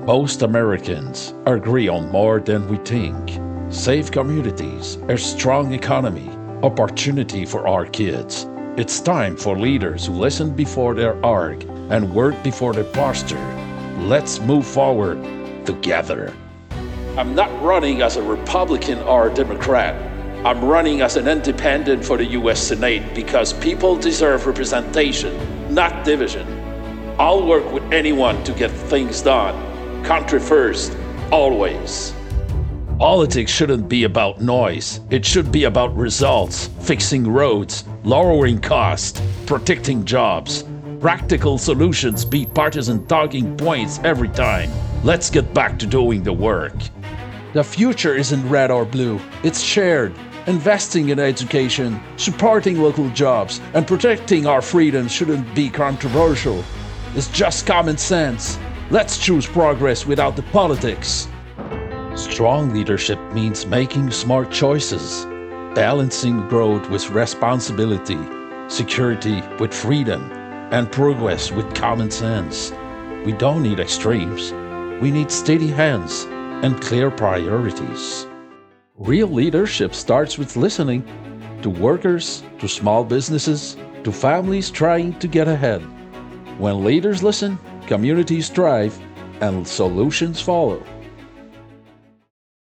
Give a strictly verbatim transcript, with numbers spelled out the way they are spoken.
Most Americans agree on more than we think. Safe communities, a strong economy, opportunity for our kids. It's time for leaders who listen before they argue and work before they posture. Let's move forward together. I'm not running as a Republican or a Democrat. I'm running as an independent for the U S Senate because people deserve representation, not division. I'll work with anyone to get things done. Country first, always. Politics shouldn't be about noise. It should be about results, fixing roads, lowering costs, protecting jobs. Practical solutions beat partisan talking points every time. Let's get back to doing the work. The future isn't red or blue. It's shared. Investing in education, supporting local jobs, and protecting our freedoms shouldn't be controversial. It's just common sense. Let's choose progress without the politics. Strong leadership means making smart choices, balancing growth with responsibility, security with freedom, and progress with common sense. We don't need extremes. We need steady hands and clear priorities. Real leadership starts with listening to workers, to small businesses, to families trying to get ahead. When leaders listen, communities thrive, and solutions follow.